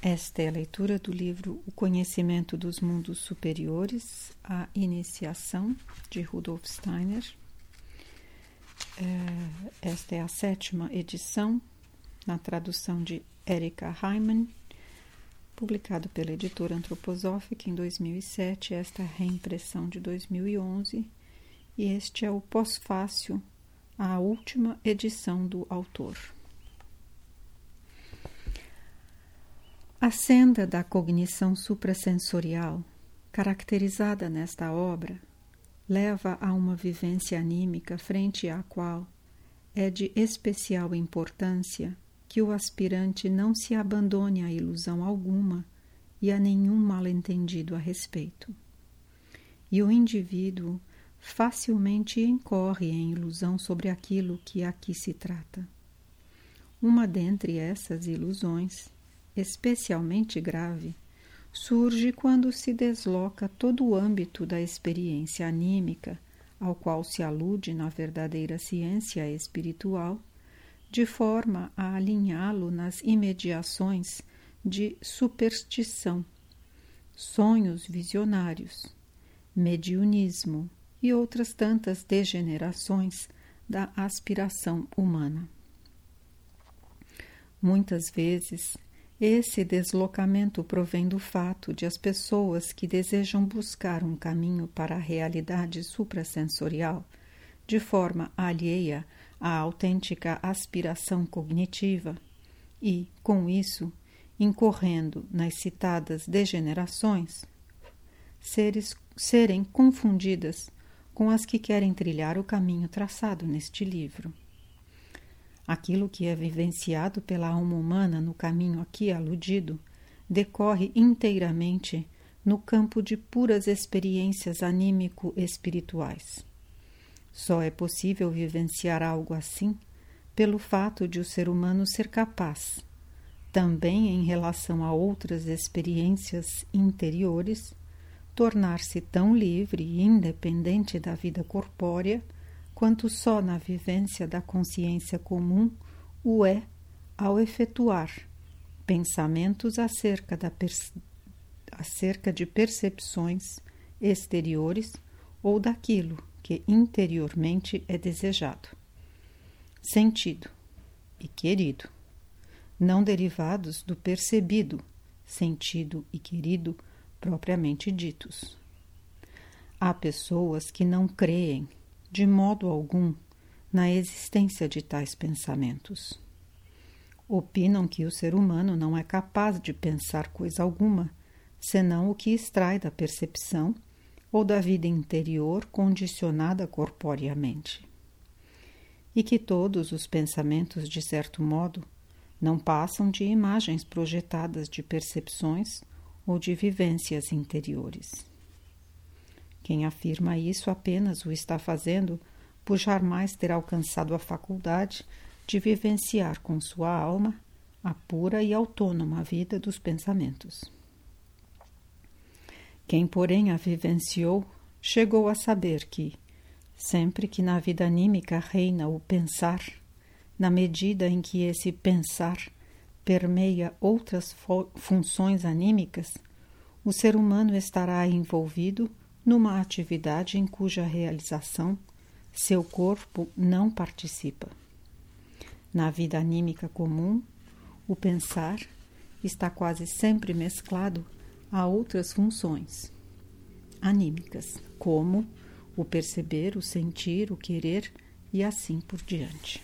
Esta é a leitura do livro O Conhecimento dos Mundos Superiores, a Iniciação, de Rudolf Steiner. Esta é a 7ª edição, na tradução de Erika Heimann, publicado pela editora Anthroposophic em 2007, esta é a reimpressão de 2011, e este é o pós-fácil, a última edição do autor. A senda da cognição suprassensorial, caracterizada nesta obra, leva a uma vivência anímica frente à qual é de especial importância que o aspirante não se abandone a ilusão alguma e a nenhum mal-entendido a respeito. E o indivíduo facilmente incorre em ilusão sobre aquilo que aqui se trata. Uma dentre essas ilusões, especialmente grave, surge quando se desloca todo o âmbito da experiência anímica, ao qual se alude na verdadeira ciência espiritual, de forma a alinhá-lo nas imediações de superstição, sonhos visionários, mediunismo e outras tantas degenerações da aspiração humana. Muitas vezes, esse deslocamento provém do fato de as pessoas que desejam buscar um caminho para a realidade suprassensorial, de forma alheia à autêntica aspiração cognitiva, e, com isso, incorrendo nas citadas degenerações, serem confundidas com as que querem trilhar o caminho traçado neste livro. Aquilo que é vivenciado pela alma humana no caminho aqui aludido decorre inteiramente no campo de puras experiências anímico-espirituais. Só é possível vivenciar algo assim pelo fato de o ser humano ser capaz, também em relação a outras experiências interiores, tornar-se tão livre e independente da vida corpórea quanto só na vivência da consciência comum o é ao efetuar pensamentos acerca de percepções exteriores ou daquilo que interiormente é desejado, sentido e querido, não derivados do percebido, sentido e querido propriamente ditos. Há pessoas que não creem de modo algum na existência de tais pensamentos. Opinam que o ser humano não é capaz de pensar coisa alguma, senão o que extrai da percepção ou da vida interior condicionada corporeamente. E que todos os pensamentos, de certo modo, não passam de imagens projetadas de percepções ou de vivências interiores. Quem afirma isso apenas o está fazendo por jamais ter alcançado a faculdade de vivenciar com sua alma a pura e autônoma vida dos pensamentos. Quem, porém, a vivenciou, chegou a saber que, sempre que na vida anímica reina o pensar, na medida em que esse pensar permeia outras funções anímicas, o ser humano estará envolvido numa atividade em cuja realização seu corpo não participa. Na vida anímica comum, o pensar está quase sempre mesclado a outras funções anímicas, como o perceber, o sentir, o querer e assim por diante.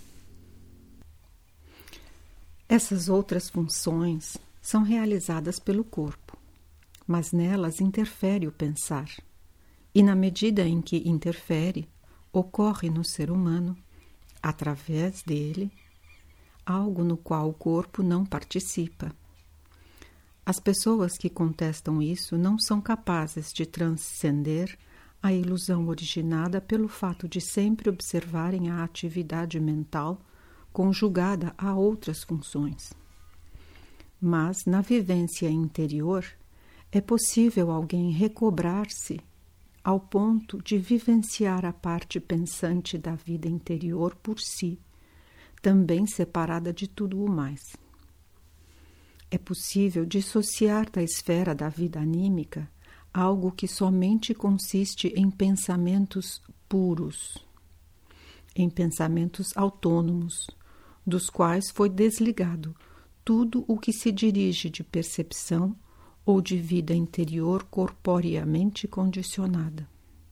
Essas outras funções são realizadas pelo corpo, mas nelas interfere o pensar. E na medida em que interfere, ocorre no ser humano, através dele, algo no qual o corpo não participa. As pessoas que contestam isso não são capazes de transcender a ilusão originada pelo fato de sempre observarem a atividade mental conjugada a outras funções. Mas, na vivência interior, é possível alguém recobrar-se ao ponto de vivenciar a parte pensante da vida interior por si, também separada de tudo o mais. É possível dissociar da esfera da vida anímica algo que somente consiste em pensamentos puros, em pensamentos autônomos, dos quais foi desligado tudo o que se dirige de percepção ou de vida interior corporeamente condicionada.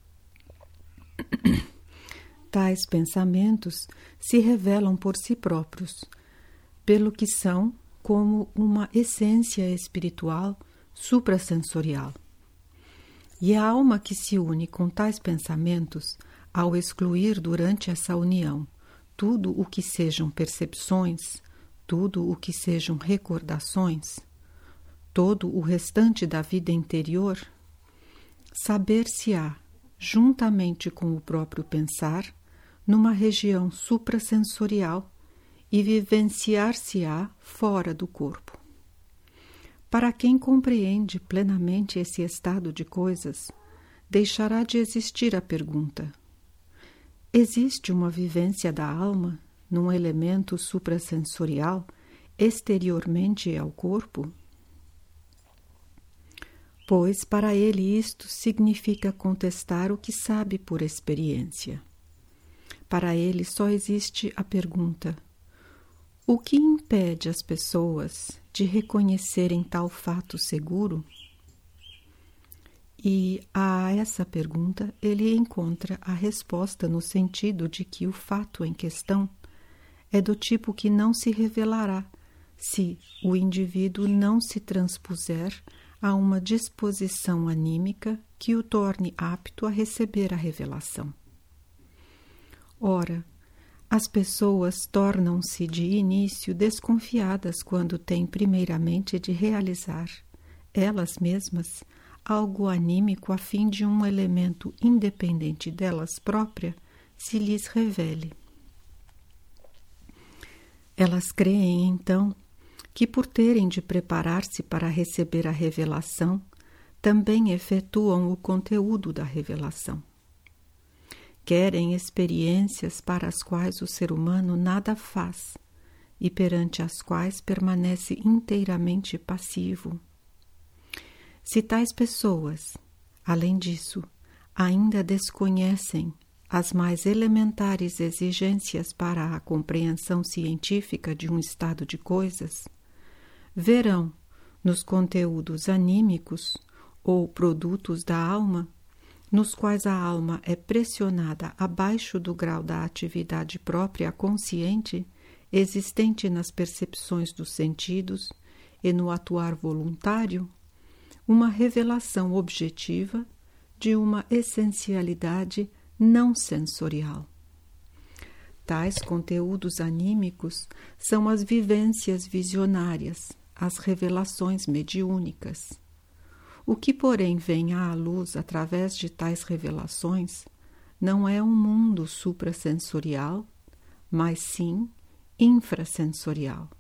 Tais pensamentos se revelam por si próprios, pelo que são como uma essência espiritual suprassensorial. E a alma que se une com tais pensamentos, ao excluir durante essa união tudo o que sejam percepções, tudo o que sejam recordações, todo o restante da vida interior, saber-se-á, juntamente com o próprio pensar, numa região suprassensorial e vivenciar-se-á fora do corpo. Para quem compreende plenamente esse estado de coisas, deixará de existir a pergunta: existe uma vivência da alma num elemento suprassensorial exteriormente ao corpo? Pois para ele isto significa contestar o que sabe por experiência. Para ele só existe a pergunta: o que impede as pessoas de reconhecerem tal fato seguro? E a essa pergunta ele encontra a resposta no sentido de que o fato em questão é do tipo que não se revelará se o indivíduo não se transpuser a uma disposição anímica que o torne apto a receber a revelação. Ora, as pessoas tornam-se de início desconfiadas quando têm primeiramente de realizar, elas mesmas, algo anímico a fim de um elemento independente delas próprias se lhes revele. Elas creem, então, que por terem de preparar-se para receber a revelação, também efetuam o conteúdo da revelação. Querem experiências para as quais o ser humano nada faz e perante as quais permanece inteiramente passivo. Se tais pessoas, além disso, ainda desconhecem as mais elementares exigências para a compreensão científica de um estado de coisas, verão nos conteúdos anímicos ou produtos da alma, nos quais a alma é pressionada abaixo do grau da atividade própria consciente existente nas percepções dos sentidos e no atuar voluntário, uma revelação objetiva de uma essencialidade não sensorial. Tais conteúdos anímicos são as vivências visionárias, as revelações mediúnicas. O que, porém, vem à luz através de tais revelações não é um mundo suprassensorial, mas sim infrasensorial.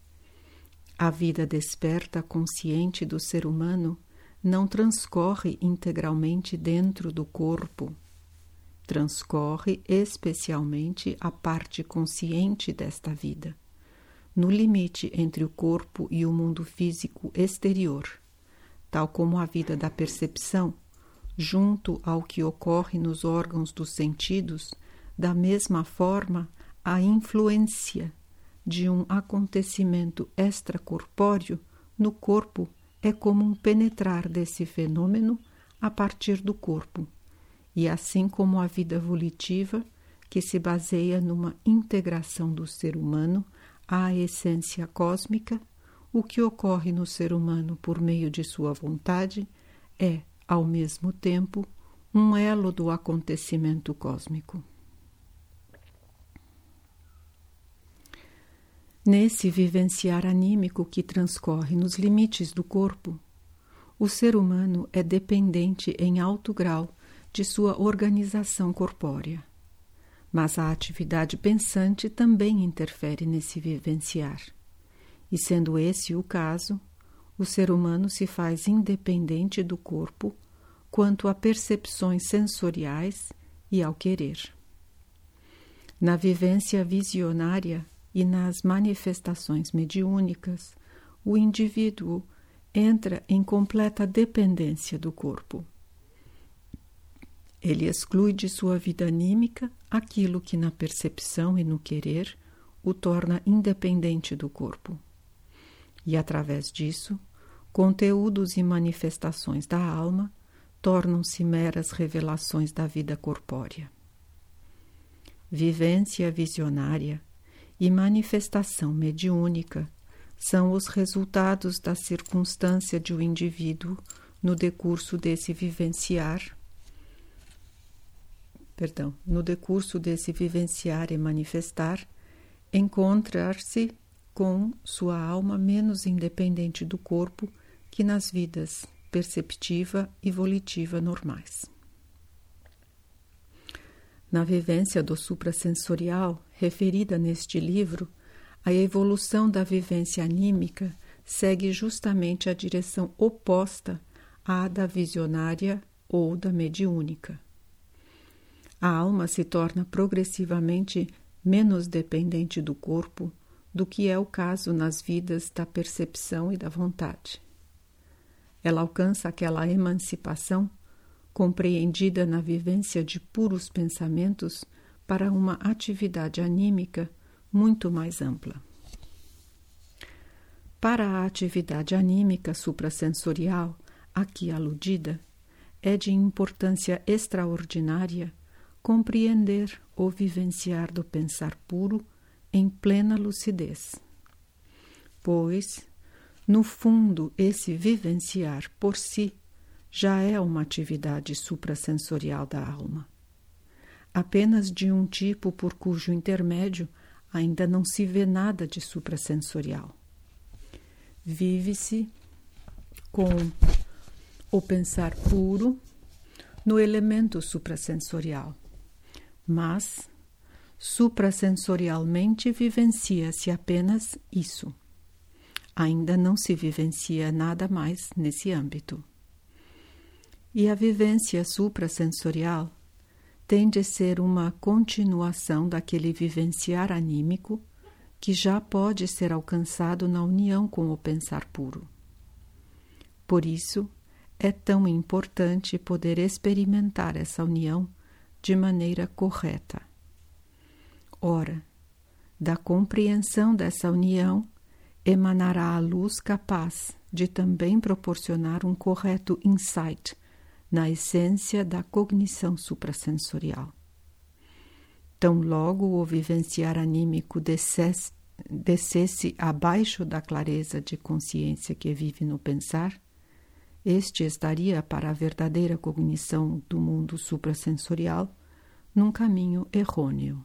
A vida desperta consciente do ser humano não transcorre integralmente dentro do corpo. Transcorre especialmente a parte consciente desta vida, no limite entre o corpo e o mundo físico exterior, tal como a vida da percepção, junto ao que ocorre nos órgãos dos sentidos, da mesma forma a influência de um acontecimento extracorpóreo no corpo é como um penetrar desse fenômeno a partir do corpo, e assim como a vida volitiva, que se baseia numa integração do ser humano à essência cósmica, o que ocorre no ser humano por meio de sua vontade é, ao mesmo tempo, um elo do acontecimento cósmico. Nesse vivenciar anímico que transcorre nos limites do corpo, o ser humano é dependente em alto grau de sua organização corpórea. Mas a atividade pensante também interfere nesse vivenciar. E sendo esse o caso, o ser humano se faz independente do corpo quanto a percepções sensoriais e ao querer. Na vivência visionária e nas manifestações mediúnicas, o indivíduo entra em completa dependência do corpo. Ele exclui de sua vida anímica aquilo que na percepção e no querer o torna independente do corpo. E através disso, conteúdos e manifestações da alma tornam-se meras revelações da vida corpórea. Vivência visionária e manifestação mediúnica são os resultados da circunstância de o indivíduo no decurso desse vivenciar e manifestar, encontrar-se com sua alma menos independente do corpo que nas vidas perceptiva e volitiva normais. Na vivência do suprassensorial, referida neste livro, a evolução da vivência anímica segue justamente a direção oposta à da visionária ou da mediúnica. A alma se torna progressivamente menos dependente do corpo do que é o caso nas vidas da percepção e da vontade. Ela alcança aquela emancipação compreendida na vivência de puros pensamentos para uma atividade anímica muito mais ampla. Para a atividade anímica suprassensorial, aqui aludida, é de importância extraordinária compreender ou vivenciar do pensar puro em plena lucidez, pois, no fundo, esse vivenciar por si já é uma atividade suprassensorial da alma, apenas de um tipo por cujo intermédio ainda não se vê nada de suprassensorial. Vive-se com o pensar puro no elemento suprassensorial, mas suprassensorialmente vivencia-se apenas isso. Ainda não se vivencia nada mais nesse âmbito. E a vivência suprassensorial tem de ser uma continuação daquele vivenciar anímico que já pode ser alcançado na união com o pensar puro. Por isso, é tão importante poder experimentar essa união de maneira correta. Ora, da compreensão dessa união emanará a luz capaz de também proporcionar um correto insight na essência da cognição suprassensorial. Tão logo o vivenciar anímico descesse abaixo da clareza de consciência que vive no pensar, este estaria para a verdadeira cognição do mundo suprassensorial num caminho errôneo.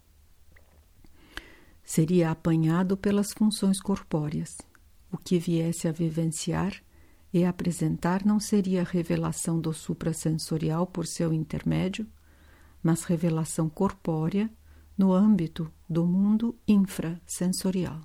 Seria apanhado pelas funções corpóreas. O que viesse a vivenciar e apresentar não seria revelação do suprassensorial por seu intermédio, mas revelação corpórea no âmbito do mundo infrasensorial.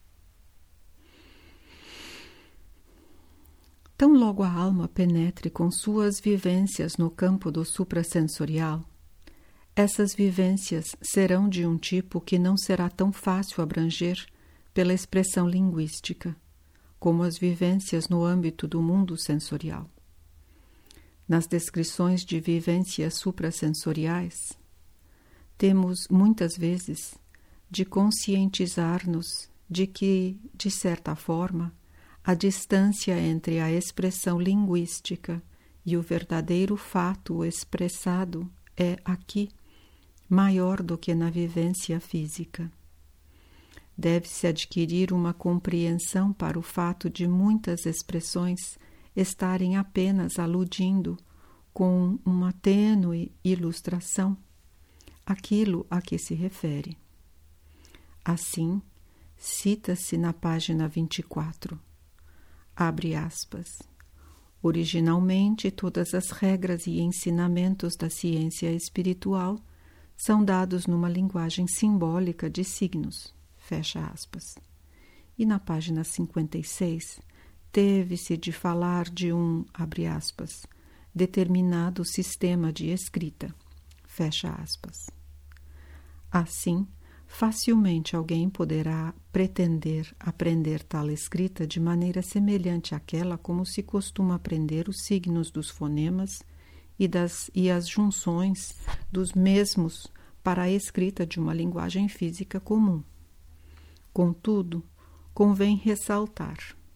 Tão logo a alma penetre com suas vivências no campo do suprassensorial, essas vivências serão de um tipo que não será tão fácil abranger pela expressão linguística, como as vivências no âmbito do mundo sensorial. Nas descrições de vivências suprassensoriais, temos muitas vezes de conscientizar-nos de que, de certa forma, a distância entre a expressão linguística e o verdadeiro fato expressado é aqui maior do que na vivência física. Deve-se adquirir uma compreensão para o fato de muitas expressões estarem apenas aludindo com uma tênue ilustração aquilo a que se refere. Assim, cita-se na página 24, abre aspas, originalmente todas as regras e ensinamentos da ciência espiritual são dados numa linguagem simbólica de signos, fecha aspas. E na página 56, teve-se de falar de um, abre aspas, determinado sistema de escrita, fecha aspas. Assim, facilmente alguém poderá pretender aprender tal escrita de maneira semelhante àquela como se costuma aprender os signos dos fonemas e as junções dos mesmos para a escrita de uma linguagem física comum. Contudo, convém ressaltar: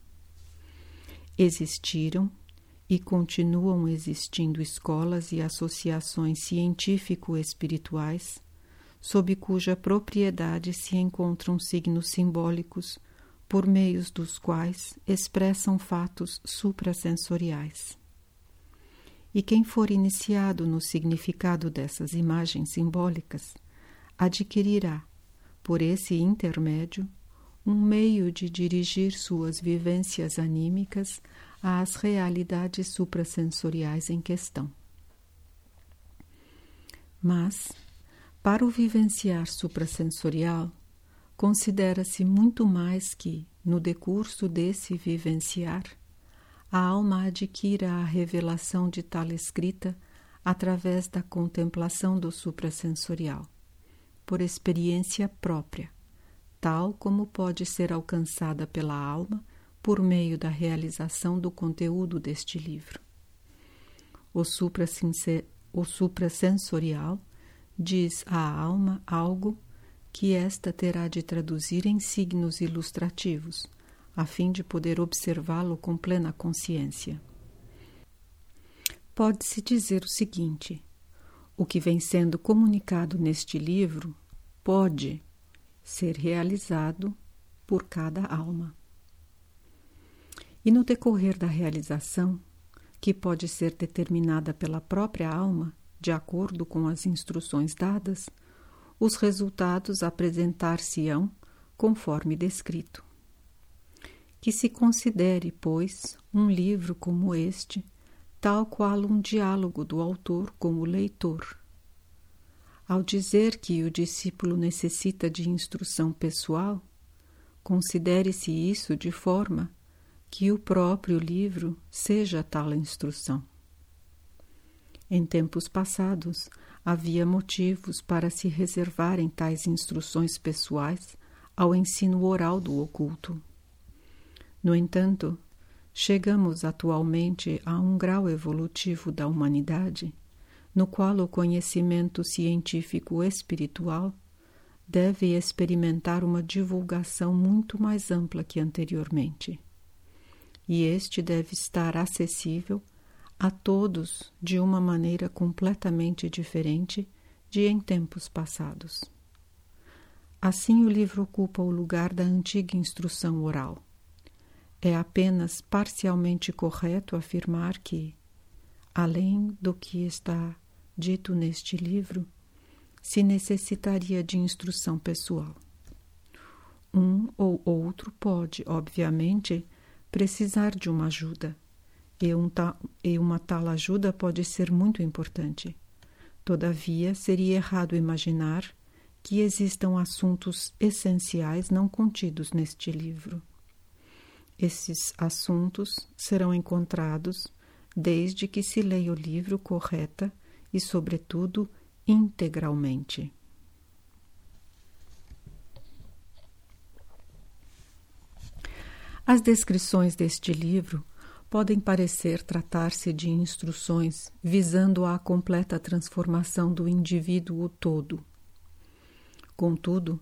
existiram e continuam existindo escolas e associações científico-espirituais sob cuja propriedade se encontram signos simbólicos por meios dos quais expressam fatos suprassensoriais. E quem for iniciado no significado dessas imagens simbólicas adquirirá, por esse intermédio, um meio de dirigir suas vivências anímicas às realidades suprassensoriais em questão. Mas, para o vivenciar suprassensorial, considera-se muito mais que, no decurso desse vivenciar, a alma adquira a revelação de tal escrita através da contemplação do suprassensorial, por experiência própria, tal como pode ser alcançada pela alma por meio da realização do conteúdo deste livro. O suprassensorial diz à alma algo que esta terá de traduzir em signos ilustrativos, a fim de poder observá-lo com plena consciência. Pode-se dizer o seguinte: o que vem sendo comunicado neste livro pode ser realizado por cada alma. E no decorrer da realização, que pode ser determinada pela própria alma, de acordo com as instruções dadas, os resultados apresentar-se-ão conforme descrito. Que se considere, pois, um livro como este, tal qual um diálogo do autor com o leitor. Ao dizer que o discípulo necessita de instrução pessoal, considere-se isso de forma que o próprio livro seja tal instrução. Em tempos passados, havia motivos para se reservarem tais instruções pessoais ao ensino oral do oculto. No entanto, chegamos atualmente a um grau evolutivo da humanidade, no qual o conhecimento científico espiritual deve experimentar uma divulgação muito mais ampla que anteriormente. E este deve estar acessível a todos de uma maneira completamente diferente de em tempos passados. Assim, o livro ocupa o lugar da antiga instrução oral. É apenas parcialmente correto afirmar que, além do que está dito neste livro, se necessitaria de instrução pessoal. Um ou outro pode, obviamente, precisar de uma ajuda, e uma tal ajuda pode ser muito importante. Todavia, seria errado imaginar que existam assuntos essenciais não contidos neste livro. Esses assuntos serão encontrados desde que se leia o livro correta e, sobretudo, integralmente. As descrições deste livro podem parecer tratar-se de instruções visando à completa transformação do indivíduo todo. Contudo,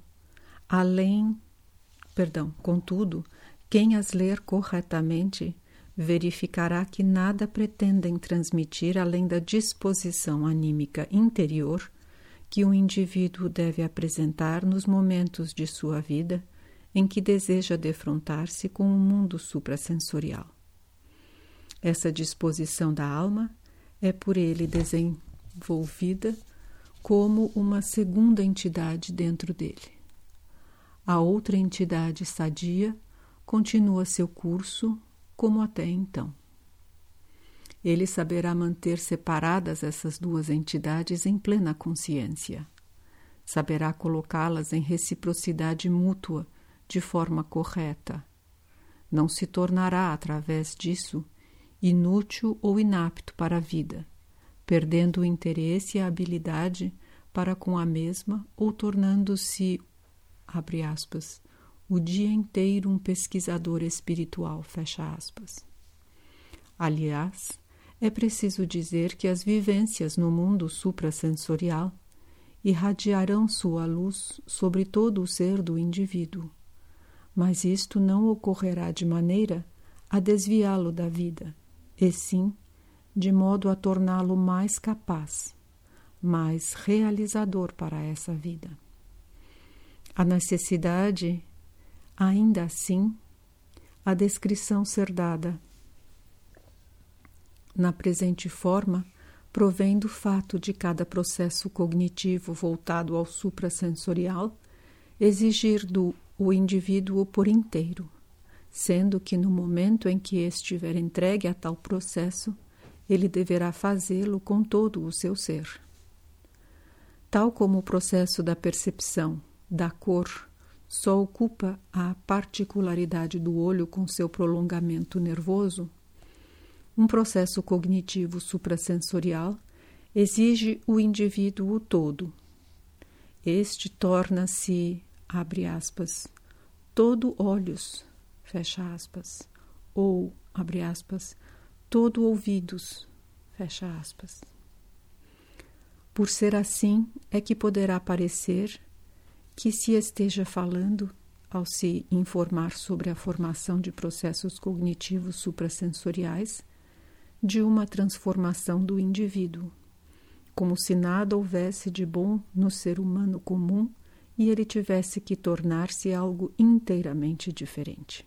quem as ler corretamente verificará que nada pretendem transmitir além da disposição anímica interior que o indivíduo deve apresentar nos momentos de sua vida em que deseja defrontar-se com o mundo suprassensorial. Essa disposição da alma é por ele desenvolvida como uma segunda entidade dentro dele. A outra entidade sadia continua seu curso como até então. Ele saberá manter separadas essas duas entidades em plena consciência. Saberá colocá-las em reciprocidade mútua de forma correta. Não se tornará, através disso, inútil ou inapto para a vida, perdendo o interesse e a habilidade para com a mesma ou tornando-se abre aspas, o dia inteiro um pesquisador espiritual, fecha aspas. Aliás, é preciso dizer que as vivências no mundo suprassensorial irradiarão sua luz sobre todo o ser do indivíduo, mas isto não ocorrerá de maneira a desviá-lo da vida, e sim de modo a torná-lo mais capaz, mais realizador para essa vida. A necessidade, ainda assim, a descrição ser dada na presente forma provém do fato de cada processo cognitivo voltado ao suprassensorial exigir o indivíduo por inteiro, sendo que no momento em que estiver entregue a tal processo, ele deverá fazê-lo com todo o seu ser. Tal como o processo da percepção da cor só ocupa a particularidade do olho com seu prolongamento nervoso, um processo cognitivo suprassensorial exige o indivíduo todo. Este torna-se, abre aspas, todo olhos, fecha aspas, ou, abre aspas, todo ouvidos, fecha aspas. Por ser assim, é que poderá parecer que se esteja falando, ao se informar sobre a formação de processos cognitivos suprassensoriais, de uma transformação do indivíduo, como se nada houvesse de bom no ser humano comum e ele tivesse que tornar-se algo inteiramente diferente.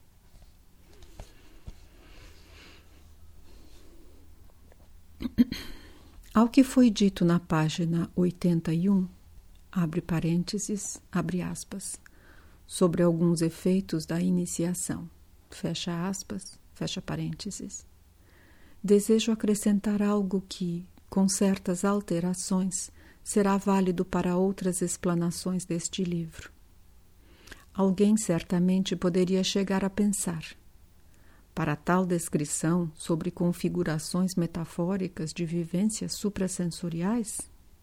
Ao que foi dito na página 81, abre parênteses, abre aspas, sobre alguns efeitos da iniciação, fecha aspas, fecha parênteses. Desejo acrescentar algo que, com certas alterações, será válido para outras explanações deste livro. Alguém certamente poderia chegar a pensar: para tal descrição sobre configurações metafóricas de vivências suprassensoriais?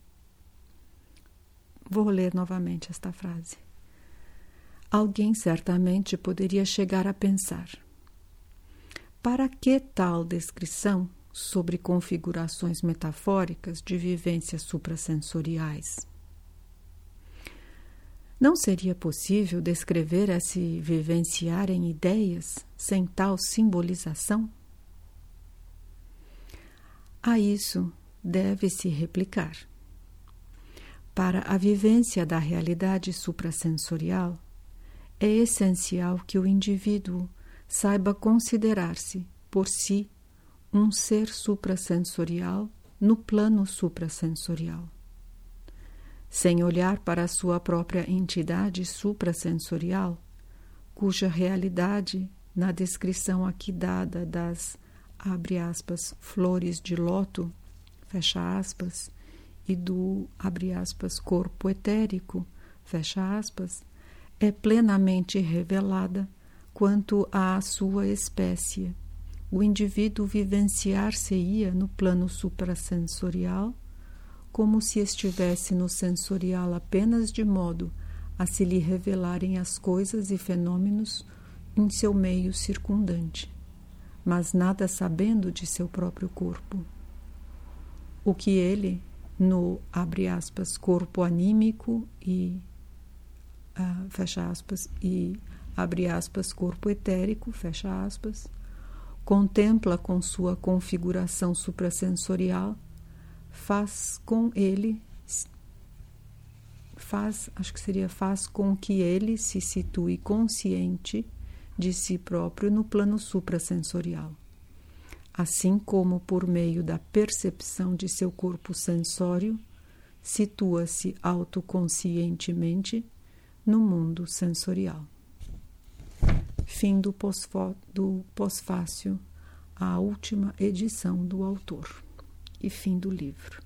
Vou ler novamente esta frase. Alguém certamente poderia chegar a pensar: para que tal descrição sobre configurações metafóricas de vivências suprassensoriais? Não seria possível descrever a se vivenciar em ideias sem tal simbolização? A isso deve-se replicar. Para a vivência da realidade suprassensorial, é essencial que o indivíduo saiba considerar-se, por si, um ser suprassensorial no plano suprassensorial. Sem olhar para a sua própria entidade suprassensorial, cuja realidade, na descrição aqui dada das, abre aspas, flores de lótus, fecha aspas, e do, abre aspas, corpo etérico, fecha aspas, é plenamente revelada quanto à sua espécie. O indivíduo vivenciar-se-ia no plano suprassensorial como se estivesse no sensorial apenas de modo a se lhe revelarem as coisas e fenômenos em seu meio circundante, mas nada sabendo de seu próprio corpo. O que ele, no, abre aspas, corpo anímico e, fecha aspas, e, abre aspas, corpo etérico, fecha aspas, contempla com sua configuração suprassensorial, faz com que ele se situe consciente de si próprio no plano suprassensorial, assim como por meio da percepção de seu corpo sensório, situa-se autoconscientemente no mundo sensorial. Fim do pós-fácil, a última edição do autor. E fim do livro.